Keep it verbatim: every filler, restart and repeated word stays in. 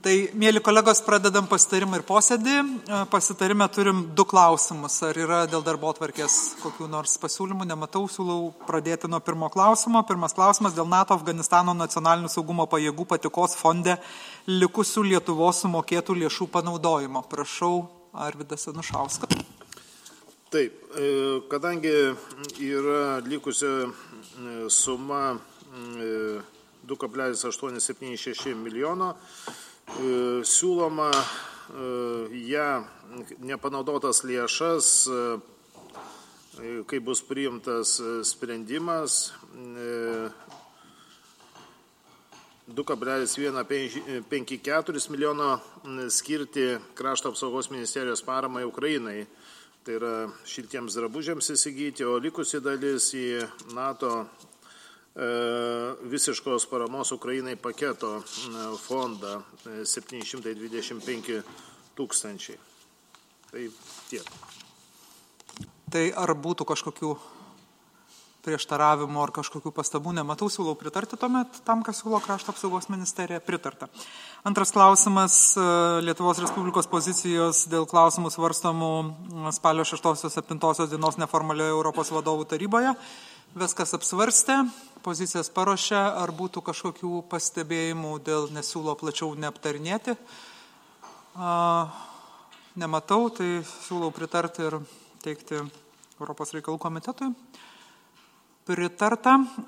Tai, mėly kolegos, pradedam pasitarimą ir posėdį. Pasitarime turim du klausimus. Ar yra dėl darbotvarkės kokių nors pasiūlymų? Nematau, siūlau pradėti nuo pirmo klausimo. Pirmas klausimas dėl NATO Afganistano nacionalinių saugumo pajėgų patikos fonde likusių Lietuvos sumokėtų lėšų panaudojimo. Prašau, Arvydas Anušauskas. Taip, kadangi yra likusi suma du kablelis aštuoni septyni šeši milijono, siūloma ją nepanaudotas lėšas, kai bus priimtas sprendimas, du kablelis vienas penki keturi milijono skirti Krašto apsaugos ministerijos paramai Ukrainai. Tai yra šiltiems drabužiams įsigyti, o likusi dalis į NATO visiškos paramos Ukrainai paketo fondą septyni šimtai dvidešimt penki tūkstančiai. Tai tiek. Tai ar būtų kažkokių prieštaravimų ar kažkokių pastabų? Nematau, siūlau pritarti tuomet tam, kas siūlo Krašto apsaugos ministerija. Pritarta. Antras klausimas Lietuvos Respublikos pozicijos dėl klausimų svarstamų spalio šeštosios septintosios dienos neformalioje Europos vadovų taryboje. Viskas apsvarstė, pozicijas paruošė, ar būtų kažkokių pastebėjimų dėl nesiūlo plačiau neaptarinėti. Nematau, tai siūlau pritarti ir teikti Europos reikalų komitetui. Pritarta.